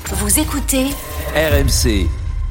Vous écoutez RMC.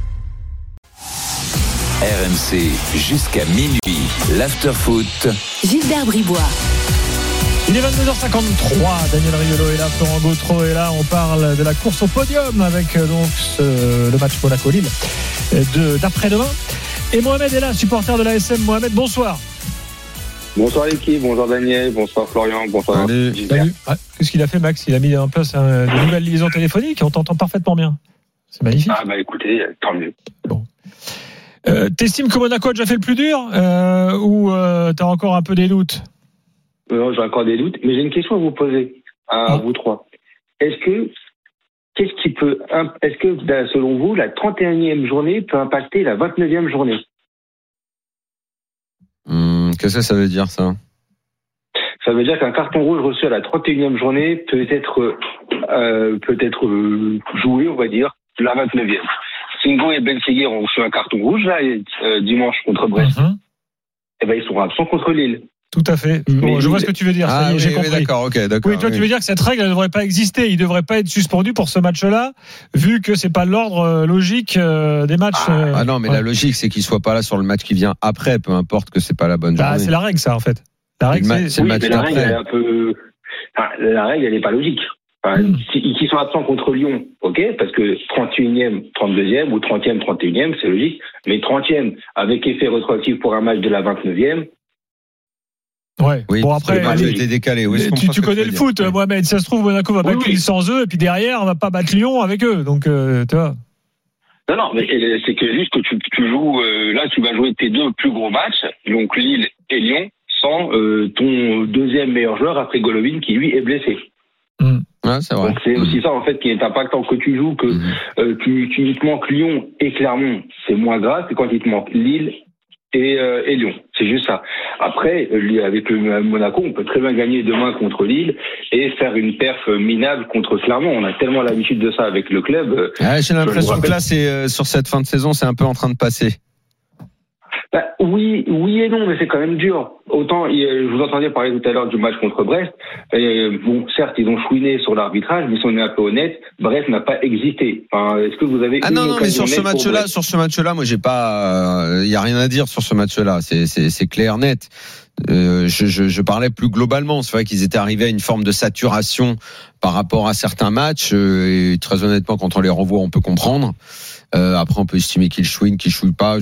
RMC jusqu'à minuit. L'afterfoot. Gilbert Bribois. Il est 22h53, Daniel Riolo est là, Florent Gautreau est là, on parle de la course au podium avec le match Monaco-Lille d'après-demain. Et Mohamed est là, supporter de l'ASM. Mohamed, bonsoir. Bonsoir l'équipe, bonsoir Daniel, bonsoir Florian, bonsoir Gilbert. Salut. Ah, qu'est-ce qu'il a fait Max ? Il a mis en place de nouvelles liaisons téléphoniques et on t'entend parfaitement bien. C'est magnifique. Ah bah écoutez, tant mieux. Bon. T'estimes que Monaco a déjà fait le plus dur ou t'as encore un peu des doutes ? Non, j'ai encore des doutes, mais j'ai une question à vous poser, à vous trois. Est-ce que, selon vous, la 31e journée peut impacter la 29e journée ? Qu'est-ce que ça veut dire, ça ? Ça veut dire qu'un carton rouge reçu à la 31e journée peut être joué, on va dire, la 29e. Singo et Ben Seguir ont reçu un carton rouge, là, dimanche contre Brest. Et ben, ils sont absents contre Lille. Tout à fait. Bon, je vois ce que tu veux dire. Ah, j'ai oui, compris. d'accord. Oui, toi, tu veux dire que cette règle ne devrait pas exister. Il ne devrait pas être suspendu pour ce match-là, vu que c'est pas l'ordre logique des matchs. Ah non, mais la logique, c'est qu'il soit pas là sur le match qui vient après, peu importe que c'est pas la bonne journée. C'est la règle, ça, en fait. La règle, c'est le match mais la règle, d'après. elle est un peu. La règle, elle n'est pas logique. S'ils sont absents contre Lyon, ok, parce que 31e, 32e ou 30e, 31e, c'est logique. Mais 30e, avec effet rétroactif pour un match de la 29e. Ouais. Oui, bon, après, le match a été décalé. Oui, tu connais le foot, Mohamed. Si ça se trouve, Monaco va battre Lille sans eux, et puis derrière, on va pas battre Lyon avec eux. Donc, tu vois. Non, mais c'est que juste que tu joues, là, tu vas jouer tes deux plus gros matchs, donc Lille et Lyon, sans ton deuxième meilleur joueur après Golovin qui, lui, est blessé. Ouais, c'est vrai. Donc, c'est aussi ça, en fait, qui est impactant que tu joues, que il te manque Lyon et Clermont, c'est moins grave que quand il te manque Lille et Lyon. C'est juste ça. Après, avec le Monaco, on peut très bien gagner demain contre Lille et faire une perf minable contre Clermont. On a tellement l'habitude de ça avec le club. J'ai l'impression que là, sur cette fin de saison, c'est un peu en train de passer. Oui et non, mais c'est quand même dur. Autant, je vous entendais parler tout à l'heure du match contre Brest. Bon, certes, ils ont chouiné sur l'arbitrage, mais si on est un peu honnête, Brest n'a pas existé. Enfin, est-ce que vous avez non, mais sur ce match-là, moi, j'ai pas, il y a rien à dire sur ce match-là. C'est clair, net. Je parlais plus globalement. C'est vrai qu'ils étaient arrivés à une forme de saturation par rapport à certains matchs. Et très honnêtement, quand on les revoit, on peut comprendre. Après, on peut estimer qu'ils chouinent, qu'ils chouillent pas.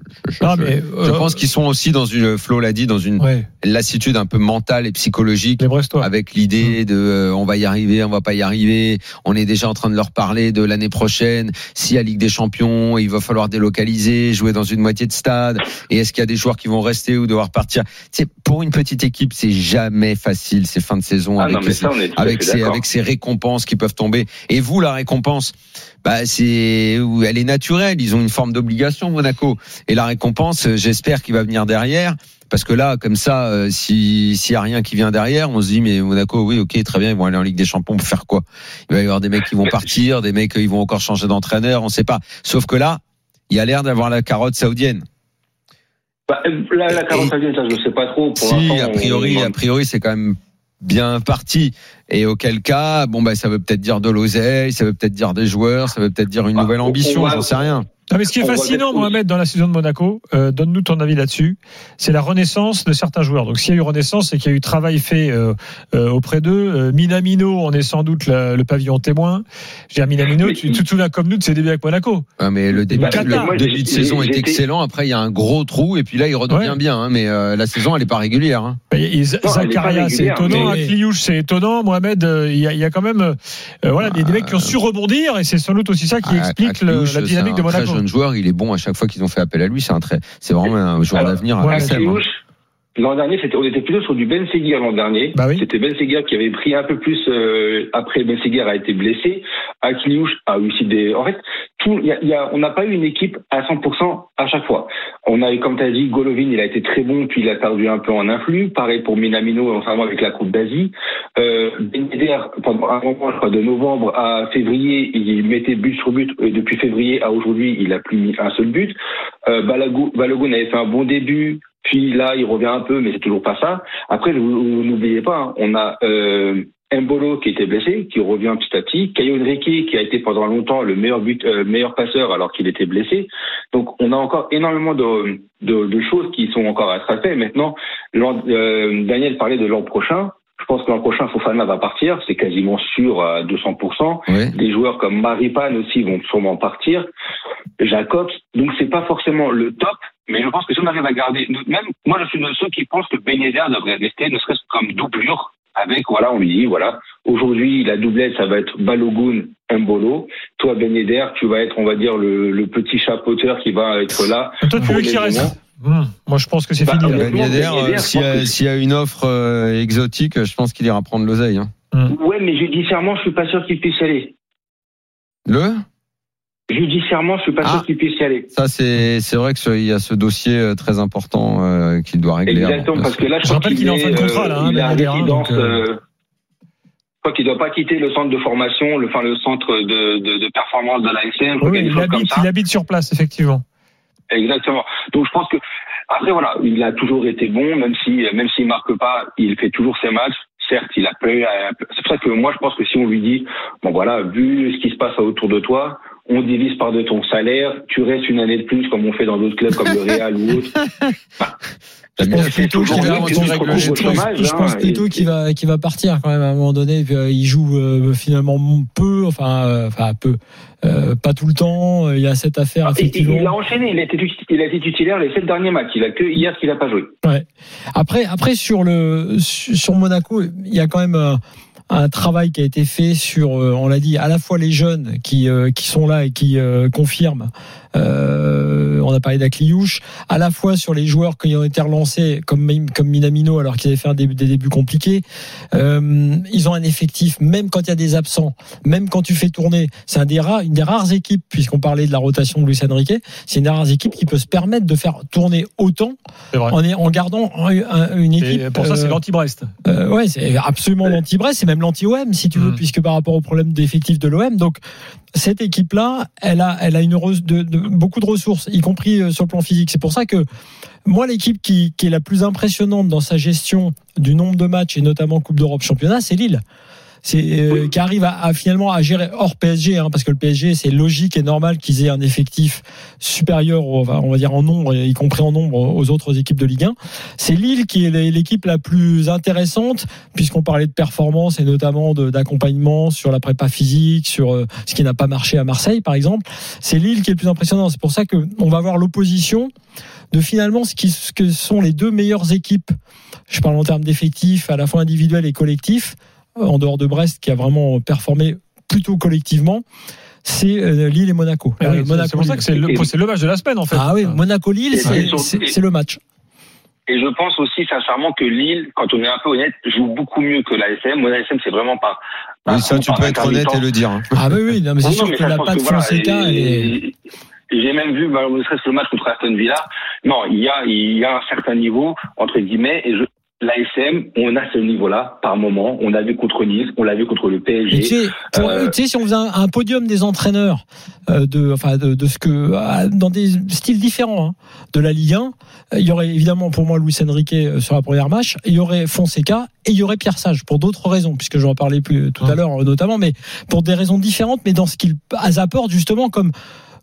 Je pense qu'ils sont aussi dans une, Flo l'a dit, dans une lassitude un peu mentale et psychologique, avec l'idée de on va y arriver, on va pas y arriver. On est déjà en train de leur parler de l'année prochaine. Si à Ligue des Champions, il va falloir délocaliser, jouer dans une moitié de stade. Et est-ce qu'il y a des joueurs qui vont rester ou devoir partir? C'est pour une petite équipe, c'est jamais facile ces fins de saison avec ces récompenses qui peuvent tomber. Et vous, la récompense, elle est naturelle. Ils ont une forme d'obligation, Monaco. Et la récompense, j'espère qu'il va venir derrière. Parce que là, comme ça, s'il y a rien qui vient derrière, on se dit, mais Monaco, oui, ok, très bien, ils vont aller en Ligue des Champions pour faire quoi? Il va y avoir des mecs qui vont partir, des mecs qui vont encore changer d'entraîneur, on sait pas. Sauf que là, il y a l'air d'avoir la carotte saoudienne. La carotte saoudienne, ça, je sais pas trop. A priori, c'est quand même bien parti. Et auquel cas, ça veut peut-être dire de l'oseille, ça veut peut-être dire des joueurs, ça veut peut-être dire une nouvelle ambition, j'en sais rien. Non, mais ce qui est fascinant, Mohamed, dans la saison de Monaco, donne-nous ton avis là-dessus, c'est la renaissance de certains joueurs. Donc, s'il y a eu renaissance, c'est qu'il y a eu travail fait auprès d'eux. Minamino, on est sans doute le pavillon témoin. Minamino, tu te souviens comme nous de ses débuts avec Monaco. Ah, mais le début de saison est excellent. Après, il y a un gros trou, et puis là, il redevient bien. Mais la saison, elle n'est pas régulière. Zakaria, c'est étonnant. Akliouche, c'est étonnant. Mohamed, il y a quand même des mecs qui ont su rebondir, et c'est sans doute aussi ça qui explique la dynamique de Monaco. Jeune joueur, il est bon à chaque fois qu'ils ont fait appel à lui. C'est vraiment un joueur d'avenir. L'an dernier, on était plutôt sur du Ben Seguir l'an dernier. C'était Ben Seguir qui avait pris un peu plus après Ben Seguir a été blessé. Akliouche a aussi en fait, on n'a pas eu une équipe à 100% à chaque fois. On a, comme tu as dit, Golovin, il a été très bon, puis il a perdu un peu en influx. Pareil pour Minamino, notamment avec la Coupe d'Asie. Ben Yedder, pendant un moment, je crois, de novembre à février, il mettait but sur but. Et depuis février à aujourd'hui, il a plus mis un seul but. Balogun avait fait un bon début. Puis là, il revient un peu, mais c'est toujours pas ça. Après, n'oubliez pas, on a Mbolo qui était blessé, qui revient petit à petit, Caio Henrique qui a été pendant longtemps le meilleur passeur alors qu'il était blessé. Donc on a encore énormément de choses qui sont encore à être faites. Maintenant, Daniel parlait de l'an prochain. Je pense que l'an prochain, Fofana va partir, c'est quasiment sûr à 200%. Oui. Des joueurs comme Maripane aussi vont sûrement partir. Jacobs, donc c'est pas forcément le top, mais je pense que si on arrive à garder, même moi je suis de ceux qui pensent que Ben Yedder devrait rester, ne serait-ce comme doublure. Avec, voilà, on lui dit, voilà, aujourd'hui, la doublette, ça va être Balogun, Mbolo. Toi, Ben Yedder, tu vas être, on va dire, le petit chapeauteur qui va être là. Toi, tu veux qu'il reste? Moi, je pense que c'est fini. Ben Yedder, s'il y a une offre exotique, je pense qu'il ira prendre l'oseille. Hein. Ouais, mais judiciairement, je suis pas sûr qu'il puisse y aller. Judiciairement, je suis pas sûr qu'il puisse y aller. Ça, c'est vrai qu'il y a ce dossier très important qu'il doit régler. Exactement, parce que là, je rappelle qu'il est en fin de contrat, là. Il a résidence. Je crois qu'il doit pas quitter le centre de formation, le centre de performance de l'ASM. Oui, il habite sur place, effectivement. Exactement. Donc, je pense que après, voilà, il a toujours été bon, même s'il marque pas, il fait toujours ses matchs. Certes, il a payé. C'est pour ça que moi, je pense que si on lui dit, bon voilà, vu ce qui se passe autour de toi, on divise par deux ton salaire, tu restes une année de plus comme on fait dans d'autres clubs comme le Real ou autre. Je pense plutôt qu'il va partir quand même à un moment donné. Il joue finalement peu, peu, pas tout le temps. Il y a cette affaire effectivement. Il a enchaîné. Il a été titulaire les 7 derniers matchs. Il a que hier qu'il a pas joué. Ouais. Après sur Monaco, il y a quand même un travail qui a été fait sur, on l'a dit, à la fois les jeunes qui sont là et qui confirment. On a parlé d'Akliouche, à la fois sur les joueurs qui ont été relancés comme Minamino alors qu'ils avaient fait des débuts compliqués. Ils ont un effectif, même quand il y a des absents, même quand tu fais tourner, c'est une des rares équipes, puisqu'on parlait de la rotation de Luis Enrique, c'est une des rares équipes qui peut se permettre de faire tourner autant en gardant une équipe. Et pour ça, c'est l'anti-Brest. Ouais, c'est absolument l'anti-Brest, c'est même l'anti-OM si tu veux, puisque par rapport au problème d'effectif de l'OM, donc cette équipe-là, elle a beaucoup de ressources, y compris sur le plan physique. C'est pour ça que moi, l'équipe qui est la plus impressionnante dans sa gestion du nombre de matchs et notamment Coupe d'Europe Championnat, c'est Lille. Qui arrive à finalement à gérer hors PSG, parce que le PSG, c'est logique et normal qu'ils aient un effectif supérieur, on va dire en nombre, y compris en nombre aux autres équipes de Ligue 1. C'est Lille qui est l'équipe la plus intéressante, puisqu'on parlait de performance et notamment d'accompagnement sur la prépa physique, sur ce qui n'a pas marché à Marseille, par exemple. C'est Lille qui est le plus impressionnant. C'est pour ça que on va voir l'opposition de finalement ce que sont les deux meilleures équipes. Je parle en termes d'effectifs, à la fois individuels et collectifs. En dehors de Brest, qui a vraiment performé plutôt collectivement, c'est Lille et Monaco. C'est pour ça que c'est le match de la semaine, en fait. Ah oui, Monaco-Lille, c'est le match. Et je pense aussi sincèrement que Lille, quand on est un peu honnête, joue beaucoup mieux que l'ASM. Mon ASM, c'est vraiment pas. Oui, ça, tu peux être honnête et le dire. Ah oui, non, mais c'est sûr que la patte Fonseca. J'ai même vu, ne serait-ce que le match contre Aston Villa. Non, il y a un certain niveau, entre guillemets, et l'ASM, on a ce niveau-là par moment. On l'a vu contre Nice, on l'a vu contre le PSG. Tu sais, si on faisait un podium des entraîneurs de ce que dans des styles différents de la Ligue 1, il y aurait évidemment pour moi Luis Enrique sur la première match, il y aurait Fonseca et il y aurait Pierre Sage pour d'autres raisons, puisque j'en parlais plus tout à l'heure notamment, mais pour des raisons différentes, mais dans ce qu'ils apportent justement comme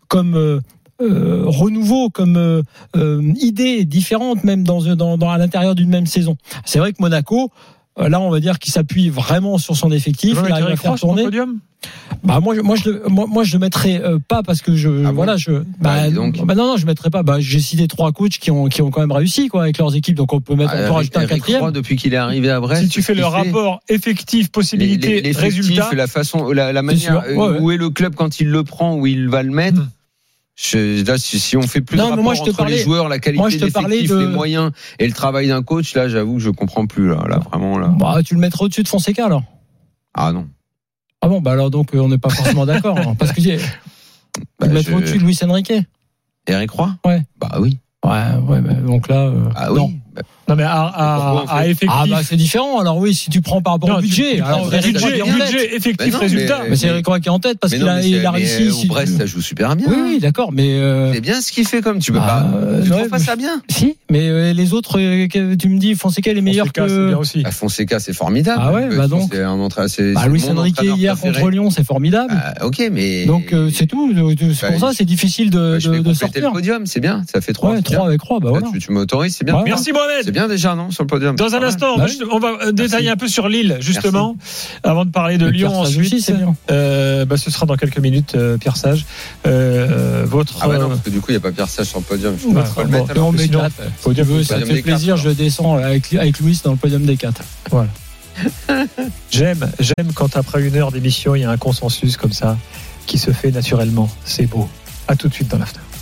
renouveau, comme idée différente même à l'intérieur d'une même saison. C'est vrai que Monaco, là on va dire qu'il s'appuie vraiment sur son effectif, il arrive à faire tourner. Moi je le mettrais pas parce que je mettrais pas. J'ai cité 3 coachs qui ont quand même réussi avec leurs équipes, donc on peut rajouter un 4e. Depuis qu'il est arrivé à Brest, si tu fais le rapport effectif possibilité résultat, la façon, la manière où est le club quand il le prend, où il va le mettre. Là, si on fait plus de rapport entre les joueurs, la qualité des effectifs, les moyens et le travail d'un coach, là, j'avoue que je comprends plus. Là, vraiment, là. Tu le mettrais au-dessus de Fonseca, alors? Ah non. Ah bon, alors donc on n'est pas forcément d'accord. Parce que tu le mettrais au-dessus de Luis Enrique. Eric Roy? Ouais. Bah oui. Ouais, donc là. Ah oui. Non, mais à effectif. Ah, bah, c'est différent. Alors oui, si tu prends par rapport au budget. Budget, effectif, résultat. Mais c'est Eric Roy qui est en tête parce qu'il a réussi. Au Brest, ça joue super bien. Oui, d'accord, mais. C'est bien ce qu'il fait comme tu peux pas. Tu trouves pas ça bien? Si, mais les autres, tu me dis, Fonseca, il est meilleur que. C'est bien aussi. Fonseca, c'est formidable. Ah ouais, bah donc. Luis Enrique hier contre Lyon, c'est formidable. Ok, mais. Donc, c'est tout. C'est pour ça, c'est difficile de sortir. Le podium, c'est bien. Ça fait 3. Ouais, 3 avec 3, bah voilà. Tu m'autorises, c'est bien. Merci Mohamed. C'est bien déjà, non, sur le podium. Dans un instant, on va détailler un peu sur Lille, justement, avant de parler de Lyon ensuite. Aussi, ce sera dans quelques minutes, Pierre Sage. Votre. Ah bah non, parce que du coup, il n'y a pas Pierre Sage sur le podium. Je peux pas le mettre. On met 4. Ça fait plaisir, je descends avec Louis dans le podium des 4. Voilà. J'aime quand après 1 heure d'émission, il y a un consensus comme ça qui se fait naturellement. C'est beau. À tout de suite dans l'after.